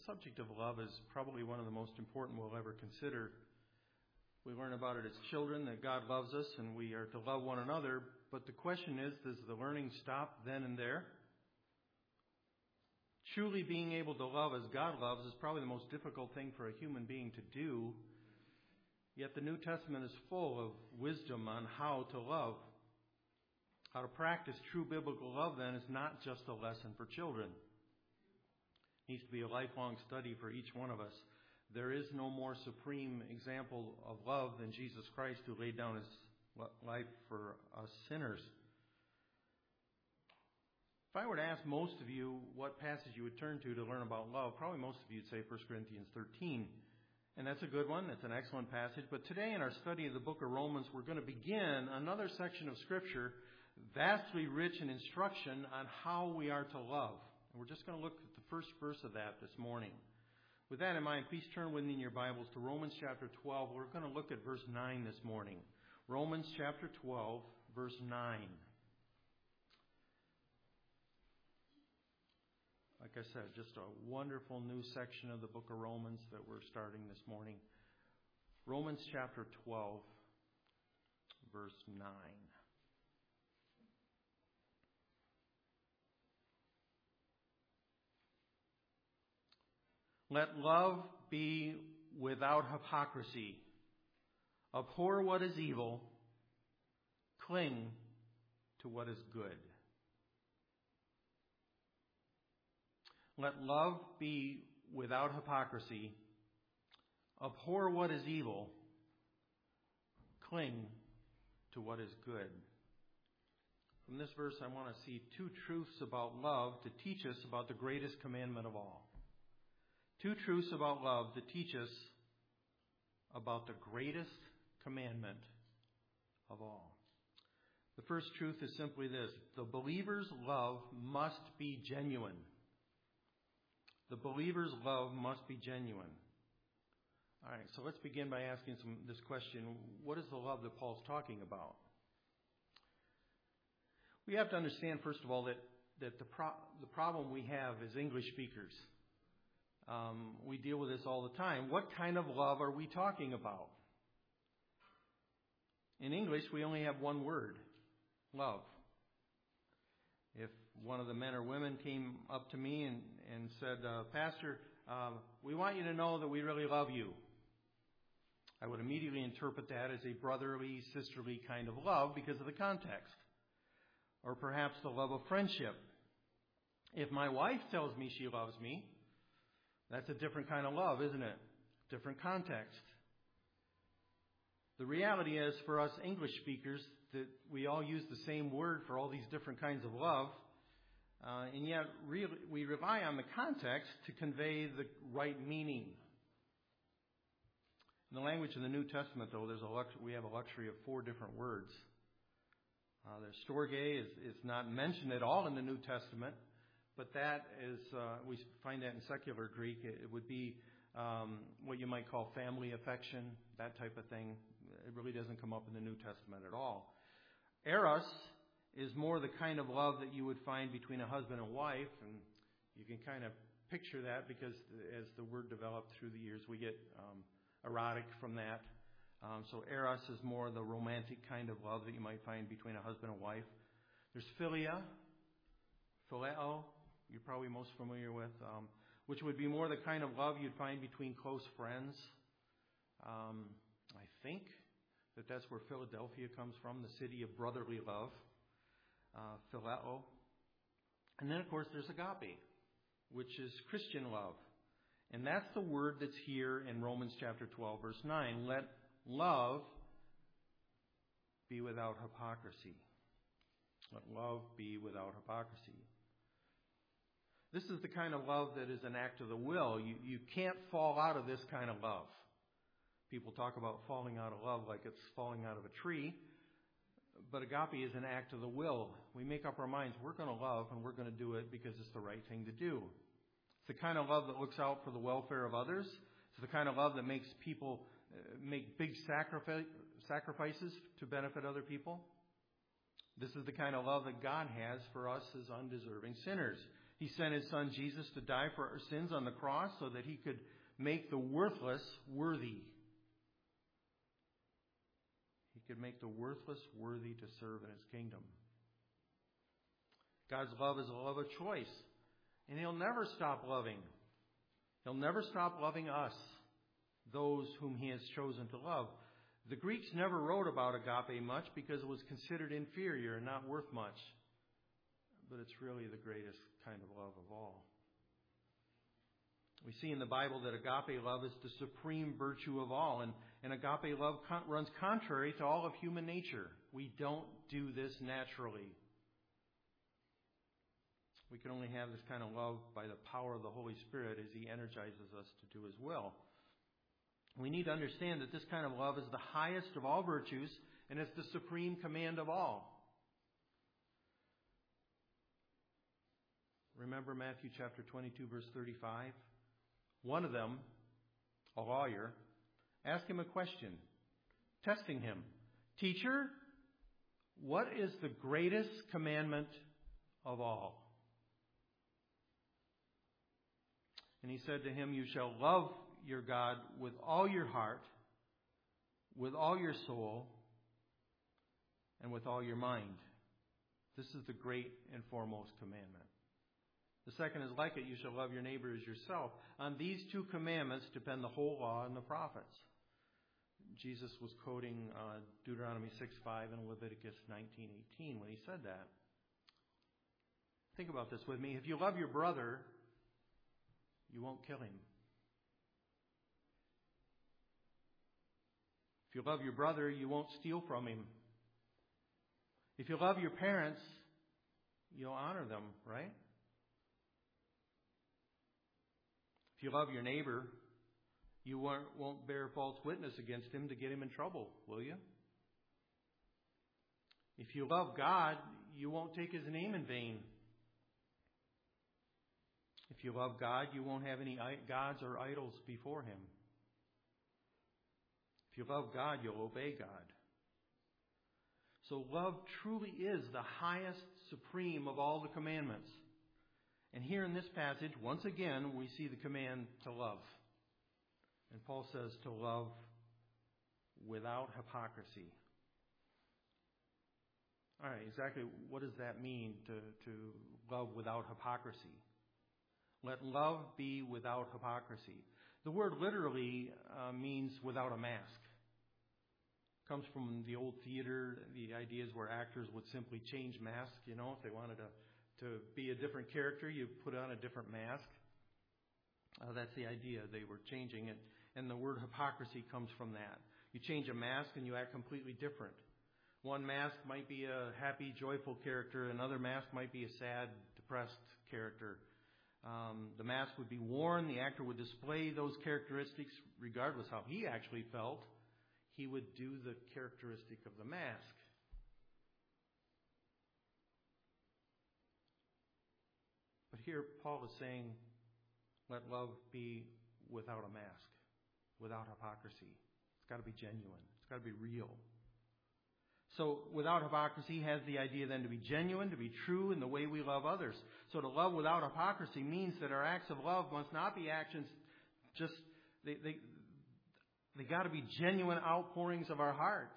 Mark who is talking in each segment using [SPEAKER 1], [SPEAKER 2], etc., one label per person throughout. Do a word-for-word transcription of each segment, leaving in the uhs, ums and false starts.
[SPEAKER 1] subject of love is probably one of the most important we'll ever consider. We learn about it as children, that God loves us and we are to love one another. But the question is, does the learning stop then and there? Truly being able to love as God loves is probably the most difficult thing for a human being to do. Yet the New Testament is full of wisdom on how to love. How to practice true biblical love then is not just a lesson for children. It needs to be a lifelong study for each one of us. There is no more supreme example of love than Jesus Christ, who laid down his life for us sinners. If I were to ask most of you what passage you would turn to to learn about love, probably most of you would say First Corinthians thirteen. And that's a good one. That's an excellent passage. But today in our study of the book of Romans, we're going to begin another section of Scripture vastly rich in instruction on how we are to love. And we're just going to look at the first verse of that this morning. With that in mind, please turn with me in your Bibles to Romans chapter twelve. We're going to look at verse nine this morning. Romans chapter twelve, verse nine. Like I said, just a wonderful new section of the book of Romans that we're starting this morning. Romans chapter twelve, verse nine. Let love be without hypocrisy. Abhor what is evil. Cling to what is good. Let love be without hypocrisy. Abhor what is evil. Cling to what is good. From this verse, I want to see two truths about love to teach us about the greatest commandment of all. Two truths about love to teach us about the greatest commandment of all. The first truth is simply this: the believer's love must be genuine. The believer's love must be genuine. All right, so let's begin by asking some, this question: what is the love that Paul's talking about? We have to understand, first of all, that, that the, pro- the problem we have as English speakers, um, we deal with this all the time. What kind of love are we talking about? In English, we only have one word: love. If one of the men or women came up to me and, and said, uh, Pastor, uh, we want you to know that we really love you, I would immediately interpret that as a brotherly, sisterly kind of love because of the context. Or perhaps the love of friendship. If my wife tells me she loves me, that's a different kind of love, isn't it? Different context. The reality is, for us English speakers, that we all use the same word for all these different kinds of love, uh, and yet really, we rely on the context to convey the right meaning. In the language of the New Testament, though, there's a lux- we have a luxury of four different words. Uh, there's storge is, is not mentioned at all in the New Testament, but that is, uh, we find that in secular Greek. It, it would be um, what you might call family affection, that type of thing. It really doesn't come up in the New Testament at all. Eros is more the kind of love that you would find between a husband and wife, and you can kind of picture that because as the word developed through the years, we get um, erotic from that. Um, so eros is more the romantic kind of love that you might find between a husband and wife. There's philia, phileo, you're probably most familiar with, um, which would be more the kind of love you'd find between close friends. Um, I think that that's where Philadelphia comes from, the city of brotherly love, uh, phileo. And then, of course, there's agape, which is Christian love. And that's the word that's here in Romans chapter twelve, verse nine. Let love be without hypocrisy. Let love be without hypocrisy. This is the kind of love that is an act of the will. You, you can't fall out of this kind of love. People talk about falling out of love like it's falling out of a tree. But agape is an act of the will. We make up our minds, we're going to love and we're going to do it because it's the right thing to do. It's the kind of love that looks out for the welfare of others. It's the kind of love that makes people uh, make big sacrifice, sacrifices to benefit other people. This is the kind of love that God has for us as undeserving sinners. He sent His Son Jesus to die for our sins on the cross so that He could make the worthless worthy. He could make the worthless worthy to serve in His kingdom. God's love is a love of choice. And He'll never stop loving. He'll never stop loving us, those whom He has chosen to love. The Greeks never wrote about agape much because it was considered inferior and not worth much. But it's really the greatest kind of love of all. We see in the Bible that agape love is the supreme virtue of all. And, and agape love con- runs contrary to all of human nature. We don't do this naturally. We can only have this kind of love by the power of the Holy Spirit as He energizes us to do His will. We need to understand that this kind of love is the highest of all virtues, and it's the supreme command of all. Remember Matthew chapter twenty-two, verse thirty-five? One of them, a lawyer, asked Him a question, testing Him. Teacher, what is the greatest commandment of all? And He said to him, you shall love your God with all your heart, with all your soul, and with all your mind. This is the great and foremost commandment. The second is like it, you shall love your neighbor as yourself. On these two commandments depend the whole law and the prophets. Jesus was quoting uh, Deuteronomy six five and Leviticus nineteen eighteen when He said that. Think about this with me. If you love your brother, you won't kill him. If you love your brother, you won't steal from him. If you love your parents, you'll honor them, right? If you love your neighbor, you won't, won't bear false witness against him to get him in trouble, will you? If you love God, you won't take His name in vain. If you love God, you won't have any gods or idols before Him. If you love God, you'll obey God. So love truly is the highest, supreme of all the commandments. And here in this passage, once again, we see the command to love. And Paul says to love without hypocrisy. All right, exactly what does that mean to, to love without hypocrisy? Let love be without hypocrisy. The word literally uh, means without a mask. It comes from the old theater, the ideas where actors would simply change masks. You know, if they wanted to, to be a different character, you put on a different mask. Uh, that's the idea. They were changing it. And the word hypocrisy comes from that. You change a mask and you act completely different. One mask might be a happy, joyful character. Another mask might be a sad, depressed character. Um, the mask would be worn. The actor would display those characteristics regardless how he actually felt. He would do the characteristic of the mask. But here Paul is saying, let love be without a mask, without hypocrisy. It's got to be genuine. It's got to be real. So without hypocrisy has the idea then to be genuine, to be true in the way we love others. So to love without hypocrisy means that our acts of love must not be actions just, they, they, they got to be genuine outpourings of our heart.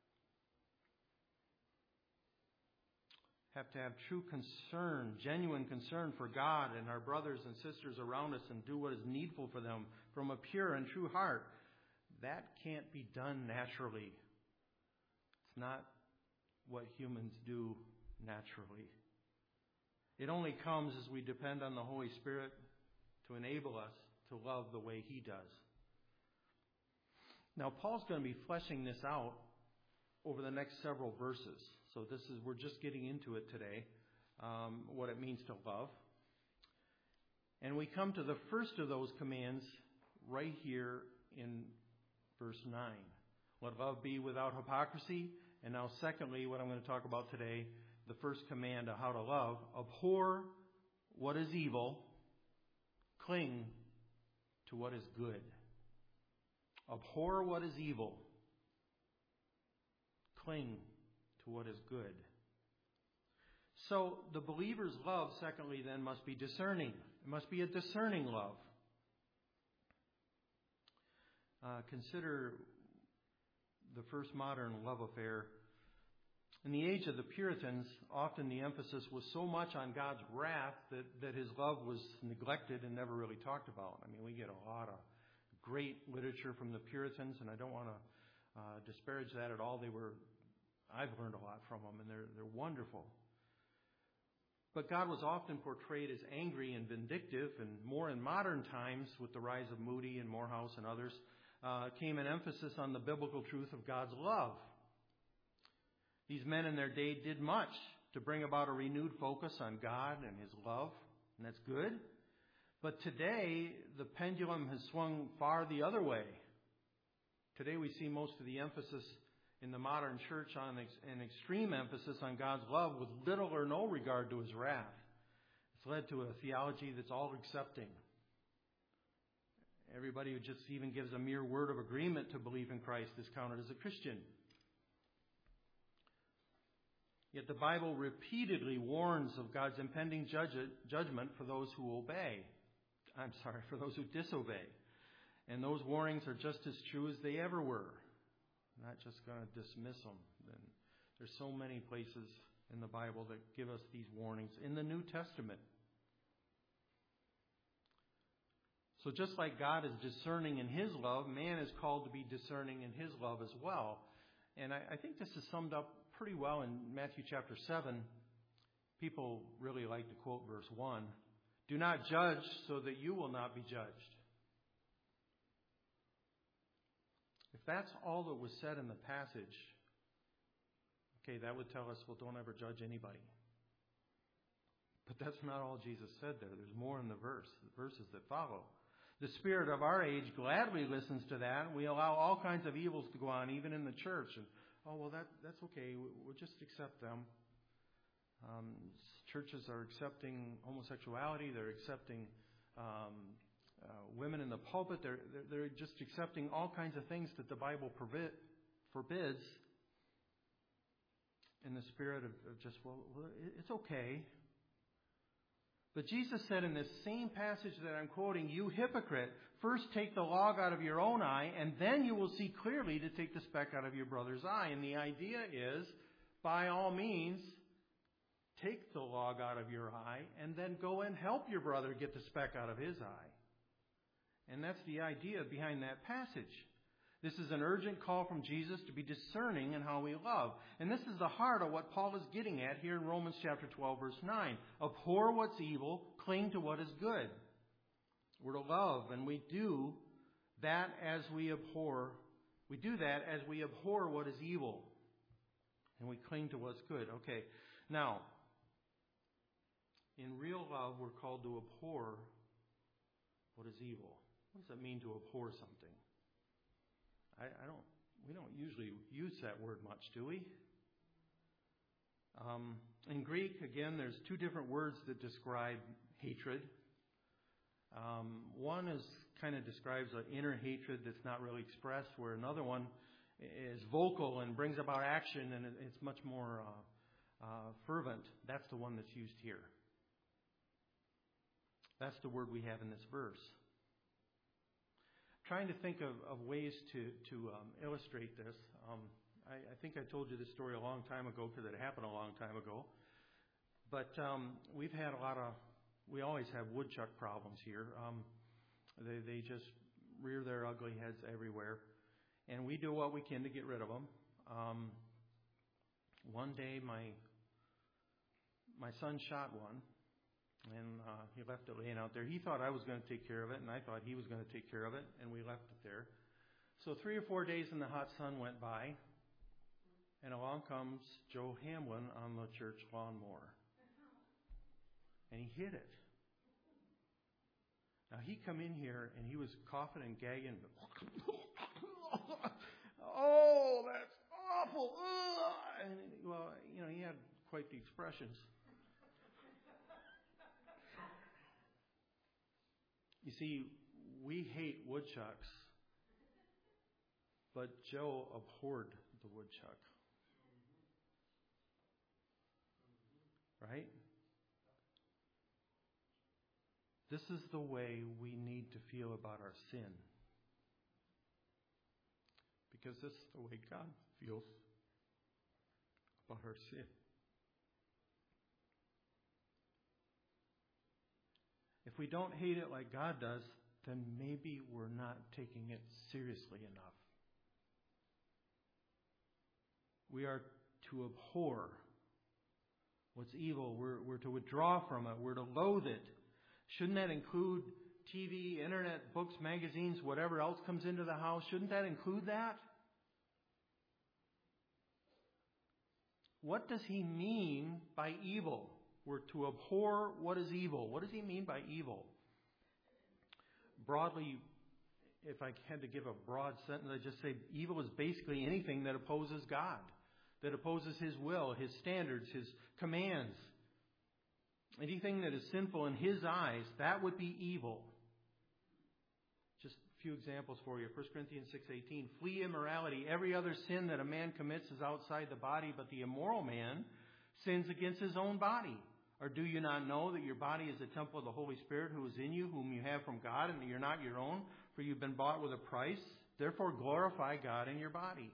[SPEAKER 1] Have to have true concern, genuine concern for God and our brothers and sisters around us and do what is needful for them from a pure and true heart. That can't be done naturally. It's not what humans do naturally. It only comes as we depend on the Holy Spirit to enable us to love the way He does. Now, Paul's going to be fleshing this out over the next several verses. So this is we're just getting into it today, um, what it means to love. And we come to the first of those commands right here in verse nine. Let love be without hypocrisy. And now secondly, what I'm going to talk about today, the first command of how to love. Abhor what is evil. Cling to what is good. Abhor what is evil. Cling to what is good. So the believer's love, secondly, then, must be discerning. It must be a discerning love. Uh, consider the first modern love affair. In the age of the Puritans, often the emphasis was so much on God's wrath that, that his love was neglected and never really talked about. I mean, we get a lot of great literature from the Puritans, and I don't want to uh, disparage that at all. They were, I've learned a lot from them, and they're they're wonderful. But God was often portrayed as angry and vindictive, and more in modern times, with the rise of Moody and Morehouse and others, uh, came an emphasis on the biblical truth of God's love. These men in their day did much to bring about a renewed focus on God and his love, and that's good. But today, the pendulum has swung far the other way. Today we see most of the emphasis in the modern church on an extreme emphasis on God's love with little or no regard to his wrath. It's led to a theology that's all accepting. Everybody who just even gives a mere word of agreement to believe in Christ is counted as a Christian. Yet the Bible repeatedly warns of God's impending judge, judgment for those who obey. I'm sorry, for those who disobey. And those warnings are just as true as they ever were. I'm not just going to dismiss them. Then there's so many places in the Bible that give us these warnings in the New Testament. So just like God is discerning in his love, man is called to be discerning in his love as well. And I, I think this is summed up pretty well in Matthew chapter seven. People really like to quote verse one. Do not judge so that you will not be judged. If that's all that was said in the passage, okay, that would tell us, well, don't ever judge anybody. But that's not all Jesus said there. There's more in the verse, the verses that follow. The spirit of our age gladly listens to that. We allow all kinds of evils to go on, even in the church. And, oh, well, that that's okay. We'll just accept them. Um, churches are accepting homosexuality. They're accepting um, uh, women in the pulpit. They're, they're they're just accepting all kinds of things that the Bible forbid, forbids. In the spirit of, of just, well, well, it's okay. But Jesus said in this same passage that I'm quoting, you hypocrite, first take the log out of your own eye, and then you will see clearly to take the speck out of your brother's eye. And the idea is, by all means, take the log out of your eye, and then go and help your brother get the speck out of his eye. And that's the idea behind that passage. This is an urgent call from Jesus to be discerning in how we love. And this is the heart of what Paul is getting at here in Romans chapter twelve, verse nine. Abhor what's evil, cling to what is good. We're to love, and we do that as we abhor. We do that as we abhor what is evil. And we cling to what's good. Okay, now, in real love, we're called to abhor what is evil. What does it mean to abhor something? I, I don't. We don't usually use that word much, do we? Um, in Greek, again, there's two different words that describe hatred. Um, one is kind of describes an inner hatred that's not really expressed, where another one is vocal and brings about action, and it's much more uh, uh, fervent. That's the one that's used here. That's the word we have in this verse. Trying to think of, of ways to, to um, illustrate this. Um, I, I think I told you this story a long time ago because it happened a long time ago. But um, we've had a lot of, we always have woodchuck problems here. Um, they, they just rear their ugly heads everywhere. And we do what we can to get rid of them. Um, one day my my son shot one. And uh, he left it laying out there. He thought I was going to take care of it, and I thought he was going to take care of it, and we left it there. So three or four days in the hot sun went by, and along comes Joe Hamlin on the church lawnmower. And he hit it. Now, he come in here, and he was coughing and gagging. Oh, that's awful. Ugh. And, well, you know, he had quite the expressions. You see, we hate woodchucks, but Joe abhorred the woodchuck. Right? This is the way we need to feel about our sin. Because this is the way God feels about our sin. If we don't hate it like God does, then maybe we're not taking it seriously enough. We are to abhor what's evil. We're, we're to withdraw from it. We're to loathe it. Shouldn't that include T V, internet, books, magazines, whatever else comes into the house? Shouldn't that include that? What does he mean by evil? We're to abhor what is evil. What does he mean by evil? Broadly, if I had to give a broad sentence, I'd just say evil is basically anything that opposes God, that opposes His will, His standards, His commands. Anything that is sinful in His eyes, that would be evil. Just a few examples for you. First Corinthians six eighteen, flee immorality. Every other sin that a man commits is outside the body, but the immoral man sins against his own body. Or do you not know that your body is a temple of the Holy Spirit who is in you, whom you have from God, and that you're not your own, for you've been bought with a price? Therefore glorify God in your body.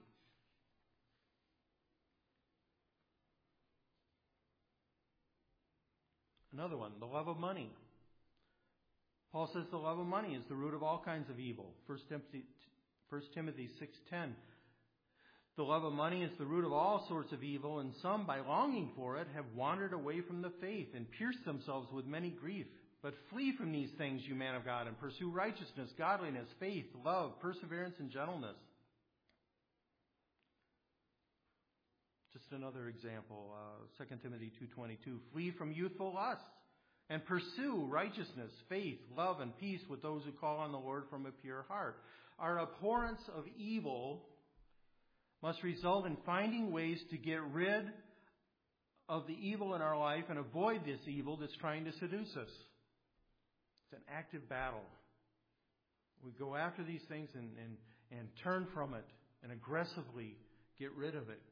[SPEAKER 1] Another one, the love of money. Paul says the love of money is the root of all kinds of evil. First Timothy six ten. The love of money is the root of all sorts of evil, and some, by longing for it, have wandered away from the faith and pierced themselves with many grief. But flee from these things, you man of God, and pursue righteousness, godliness, faith, love, perseverance, and gentleness. Just another example, uh, Second Timothy two twenty-two. Flee from youthful lusts and pursue righteousness, faith, love, and peace with those who call on the Lord from a pure heart. Our abhorrence of evil must result in finding ways to get rid of the evil in our life and avoid this evil that's trying to seduce us. It's an active battle. We go after these things and, and, and turn from it and aggressively get rid of it.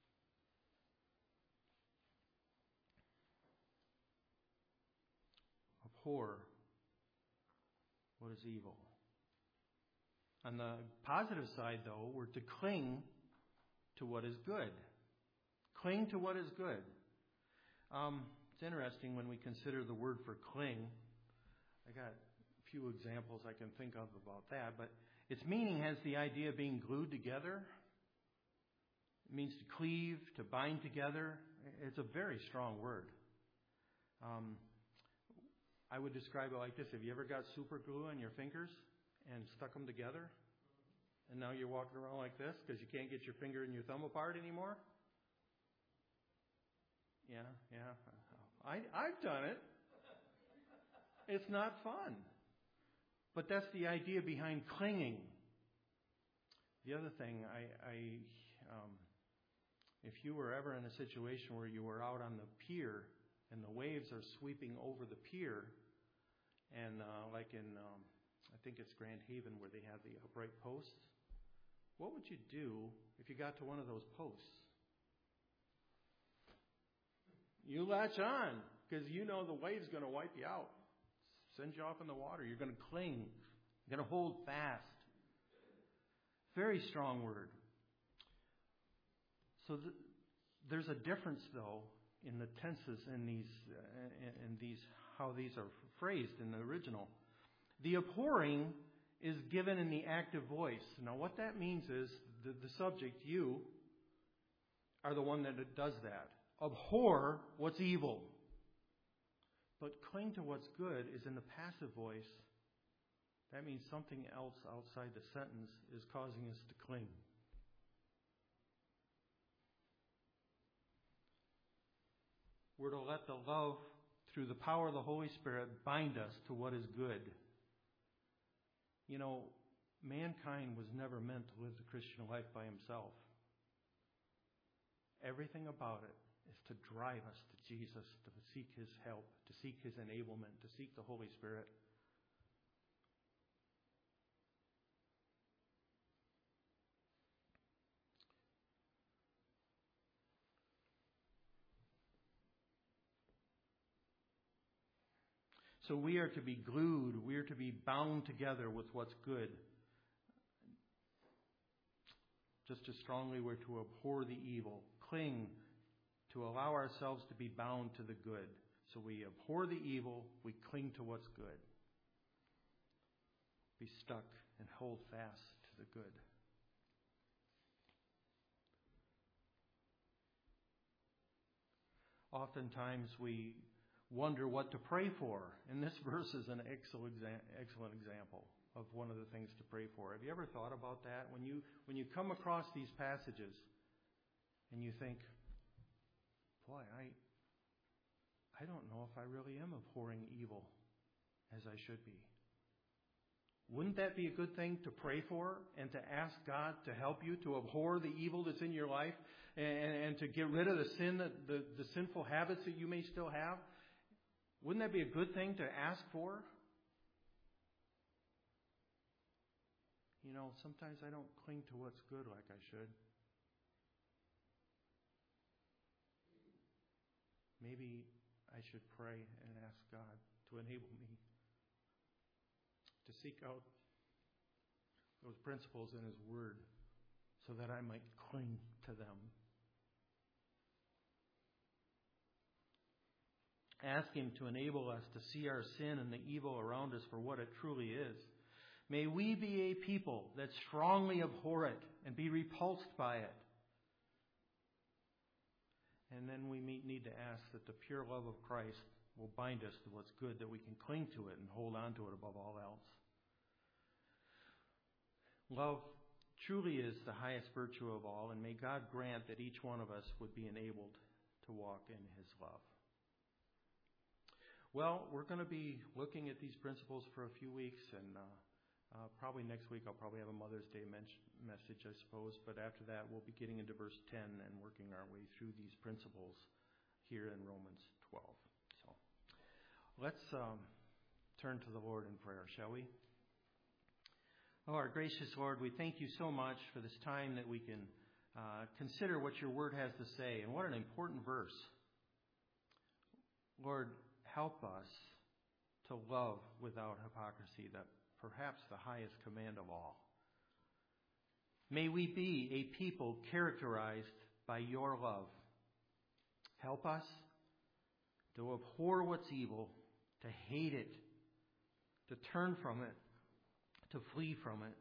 [SPEAKER 1] Abhor what is evil. On the positive side, though, we're to cling to what is good. Cling to what is good. Um, it's interesting when we consider the word for cling. I got a few examples I can think of about that, but its meaning has the idea of being glued together. It means to cleave, to bind together. It's a very strong word. Um, I would describe it like this. Have you ever got super glue on your fingers and stuck them together? And now you're walking around like this because you can't get your finger and your thumb apart anymore? Yeah, yeah. I, I've done it. It's not fun. But that's the idea behind clinging. The other thing, I, I um, if you were ever in a situation where you were out on the pier and the waves are sweeping over the pier, and uh, like in, um, I think it's Grand Haven where they have the upright posts, what would you do if you got to one of those posts? You latch on, because you know the wave's going to wipe you out, send you off in the water. You're going to cling. You're going to hold fast. Very strong word. So th- there's a difference, though, in the tenses in these, uh, in these, how these are phrased in the original. The abhorring is given in the active voice. Now, what that means is the, the subject, you, are the one that does that. Abhor what's evil. But cling to what's good is in the passive voice. That means something else outside the sentence is causing us to cling. We're to let the love, through the power of the Holy Spirit, bind us to what is good. You know, mankind was never meant to live the Christian life by himself. Everything about it is to drive us to Jesus, to seek His help, to seek His enablement, to seek the Holy Spirit. So we are to be glued, we are to be bound together with what's good. Just as strongly we're to abhor the evil, cling, to allow ourselves to be bound to the good. So we abhor the evil, we cling to what's good. Be stuck and hold fast to the good. Oftentimes we wonder what to pray for. And this verse is an excellent excellent example of one of the things to pray for. Have you ever thought about that? When you when you come across these passages and you think, boy, I I don't know if I really am abhorring evil as I should be. Wouldn't that be a good thing to pray for and to ask God to help you to abhor the evil that's in your life and, and to get rid of the sin, that, the, the sinful habits that you may still have? Wouldn't that be a good thing to ask for? You know, sometimes I don't cling to what's good like I should. Maybe I should pray and ask God to enable me to seek out those principles in His Word so that I might cling to them. Ask Him to enable us to see our sin and the evil around us for what it truly is. May we be a people that strongly abhor it and be repulsed by it. And then we need to ask that the pure love of Christ will bind us to what's good, that we can cling to it and hold on to it above all else. Love truly is the highest virtue of all, and may God grant that each one of us would be enabled to walk in His love. Well, we're going to be looking at these principles for a few weeks, and uh, uh, probably next week I'll probably have a Mother's Day men- message, I suppose. But after that, we'll be getting into verse ten and working our way through these principles here in Romans twelve. So let's um, turn to the Lord in prayer, shall we? Oh, our gracious Lord, we thank you so much for this time that we can uh, consider what your word has to say. And what an important verse. Lord, help us to love without hypocrisy, that perhaps the highest command of all. May we be a people characterized by your love. Help us to abhor what's evil, to hate it, to turn from it, to flee from it.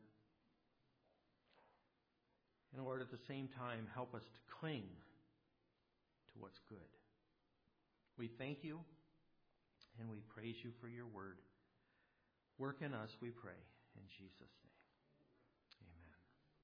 [SPEAKER 1] And Lord, at the same time, help us to cling to what's good. We thank you and we praise you for your word. Work in us, we pray, in Jesus' name.